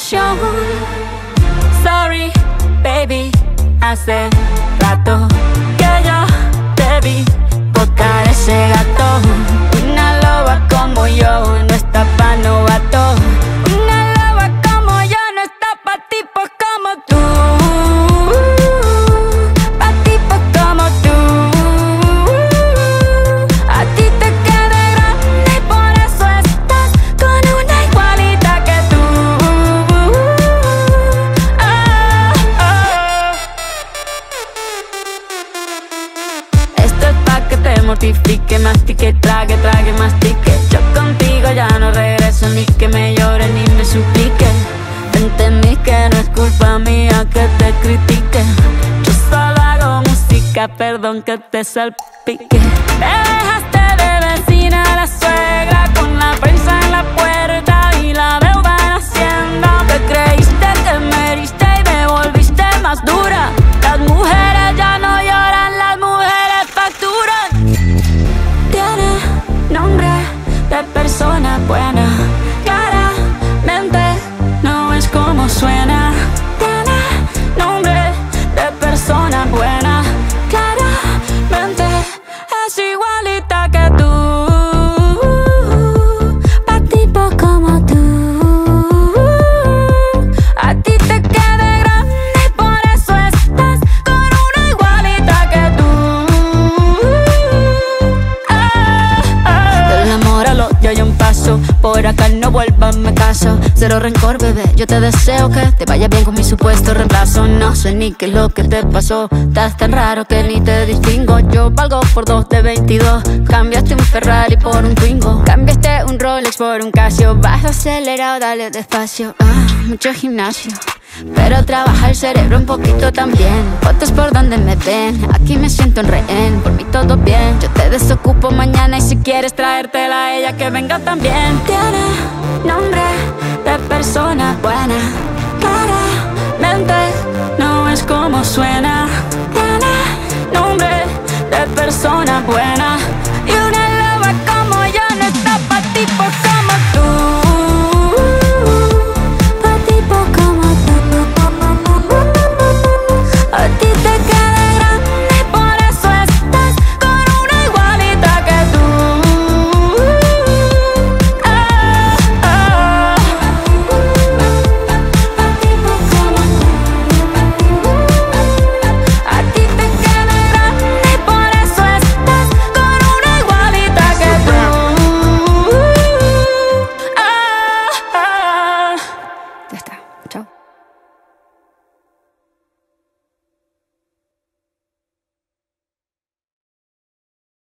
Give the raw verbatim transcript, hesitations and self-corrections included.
emoción. Sorry, baby, hace rato que yo te vi botar ese gato. Una loba como yo no está pa' novato. Una loba como yo no está pa' tipos como tú. Pa' tipos como tú. A ti te queda grande y por eso estás con una igualita que tú. Oh, oh. Esto es pa' que te mortifique, mastique, trague, trague, mastique. Yo contigo ya no regreso, ni que me llore ni me suplique. Entendí que no es culpa mía que te critique. Yo solo hago música, perdón que te salpique. Me dejaste de vecina a la suegra, con la prensa en la puerta y la deuda en Hacienda. Te creíste que me heriste y me volviste más dura. Las mujeres ya no lloran, las mujeres facturan. Tiene nombre de persona buena, claramente no es como suena. Tiene nombre de persona buena, claramente es igualita que tú. Pa' tipo como tú. A ti te queda grande y por eso estás con una igualita que tú. Ah, ah. Del amor al odio hay un paso, por acá no vuelvas, me caso. Cero rencor, bebé, yo te deseo que te vaya bien con mi supuesto reemplazo. No sé ni qué es lo que te pasó, estás tan raro que ni te distingo. Yo valgo por dos de veintidós, cambiaste un Ferrari por un Twingo. Cambiaste un Rolex por un Casio, vas acelerado, dale despacio. Ah, mucho gimnasio, pero trabaja el cerebro un poquito también. Fotos por donde me ven, aquí me siento en rehén. Por mí todo bien, yo te desocupo mañana y si quieres traértela a ella que venga también. Tiene nombre de persona buena, claramente no es como suena. Tiene nombre de persona buena,